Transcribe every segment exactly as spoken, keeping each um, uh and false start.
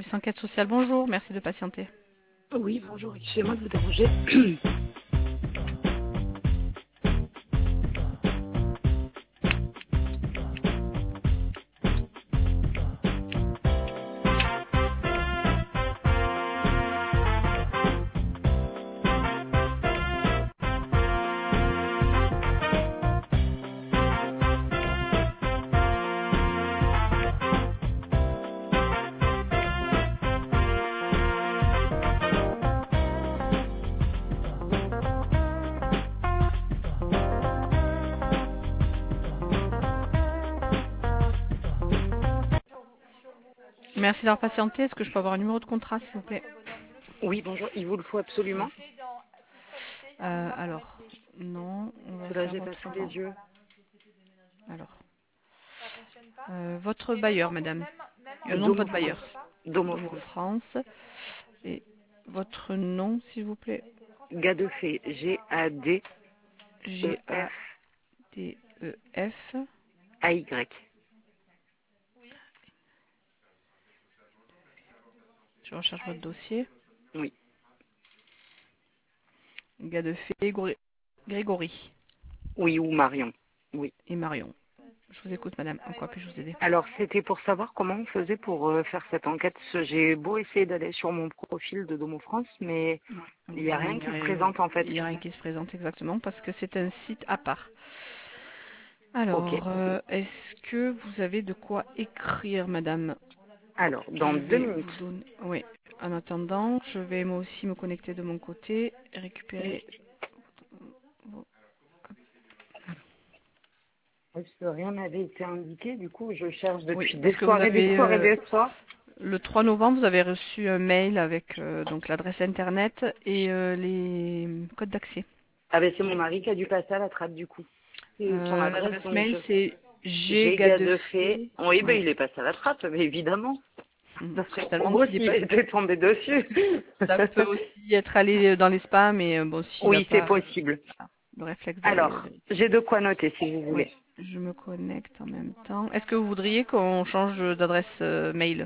service enquête sociale, bonjour, merci de patienter. Oui, bonjour, excusez-moi de vous déranger. Merci d'avoir patienté, est-ce que je peux avoir un numéro de contrat s'il vous plaît? Oui, bonjour, il vous le faut absolument. euh, Alors, non, on va Là, faire j'ai pas sous les autrement. yeux. Alors, euh, votre bailleur, madame, le nom de Domo votre bailleur, France. Domo Domo France. France, et votre nom s'il vous plaît? Gadefé, G A D E G A F D E F. A Y. Je recherche votre dossier. Oui. Gadefé, Grégory Oui, ou Marion. Oui. et Marion. Je vous écoute, madame. En quoi puis-je vous aider? Alors, c'était pour savoir comment on faisait pour euh, faire cette enquête. J'ai beau essayer d'aller sur mon profil de Domo France, mais Ouais. il n'y a Vous rien n'y qui se arrivez- présente en fait. Il n'y a rien qui se présente exactement parce que c'est un site à part. Ok. Alors, euh, est-ce que vous avez de quoi écrire, madame? Alors, Je dans deux vais vous minutes. donner... Oui. En attendant, je vais moi aussi me connecter de mon côté et récupérer... vos- Parce que rien n'avait été indiqué, du coup, je cherche Oui, depuis des parce que vous soirées, des avez... soirées, euh, des soirs. le trois novembre, vous avez reçu un mail avec euh, donc l'adresse internet et euh, les codes d'accès. Ah ben c'est mon mari qui a dû passer à la trappe du coup. C'est son Euh, adresse, l'adresse donc mail, je... c'est J'ai gars de fait. ggadefé. Oui, ben Oui. il est passé à la trappe, mais évidemment. Mhm. Ça serait trop Certainement beau qu'il est s'il pas... était tombé dessus. Ça peut aussi être allé dans les spams, mais euh, bon, s'il n'a Oui, c'est pas possible. voilà, le réflexe d'aller euh, Alors, vérifier. j'ai de quoi noter si vous Oui, voulez. je me connecte en même temps. Est-ce que vous voudriez qu'on change d'adresse euh, mail?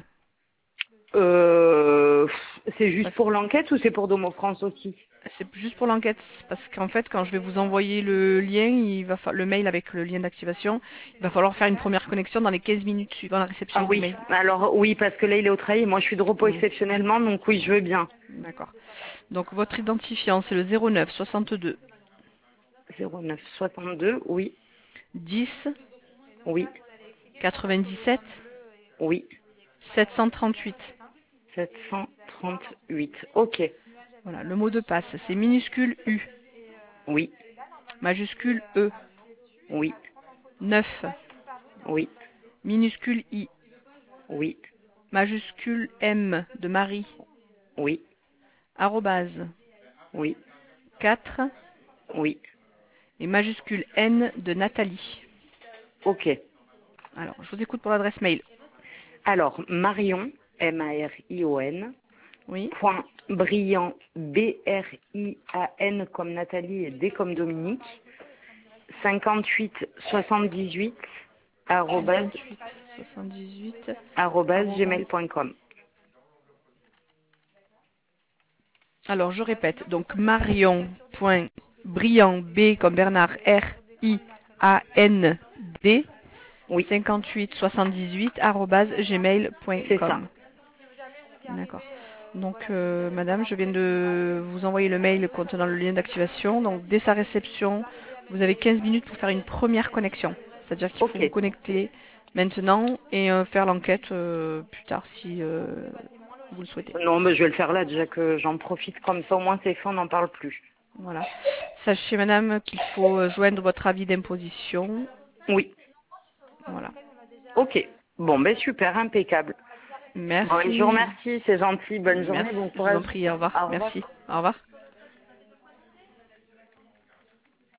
Euh, c'est juste Parce pour l'enquête ou c'est pour Domo France aussi? c'est juste pour l'enquête, parce qu'en fait, quand je vais vous envoyer le lien, il va fa- le mail avec le lien d'activation, il va falloir faire une première connexion dans les quinze minutes suivant la Ah réception du oui, mail. alors oui, parce que là il est au travail, moi je suis de repos Hmm, exceptionnellement, donc oui, je veux bien. D'accord. Donc votre identifiant, c'est le zéro neuf soixante-deux zéro neuf soixante-deux, oui, dix oui, quatre-vingt-dix-sept oui, sept cent trente-huit. sept cent trente-huit, ok, Voilà, le mot de passe, c'est minuscule U, oui, majuscule E, oui, neuf, oui, minuscule I, oui, majuscule M de Marie, oui, arrobase, oui, quatre oui, et majuscule N de Nathalie. ok. Alors, je vous écoute pour l'adresse mail. Alors, Marion, M A R I O N, Oui, point brillant, B R I A N comme Nathalie et D comme Dominique, cinquante-huit soixante-dix-huit, arrobase, cinquante-huit soixante-dix-huit. arrobase arrobase. gmail point com. Alors, je répète, donc marion.brillant, B comme Bernard, R I A N D, Oui, cinquante-huit soixante-dix-huit, arrobase c'est ça. gmail.com. D'accord. Donc, euh, madame, je viens de vous envoyer le mail contenant le lien d'activation. Donc, dès sa réception, vous avez quinze minutes pour faire une première connexion. C'est-à-dire qu'il faut Ok. vous connecter maintenant et euh, faire l'enquête euh, plus tard si euh, vous le souhaitez. Non, mais je vais le faire là, déjà que j'en profite comme ça, au moins c'est fait, on n'en parle plus. Voilà. Sachez, madame, qu'il faut euh, joindre votre avis d'imposition. Oui, Voilà. ok. Bon, ben super, impeccable. Bon, je vous Merci. remercie, c'est gentil, bonne journée, bon Merci. Je vous en courage. prie. Au revoir. Au revoir. Merci. Au revoir.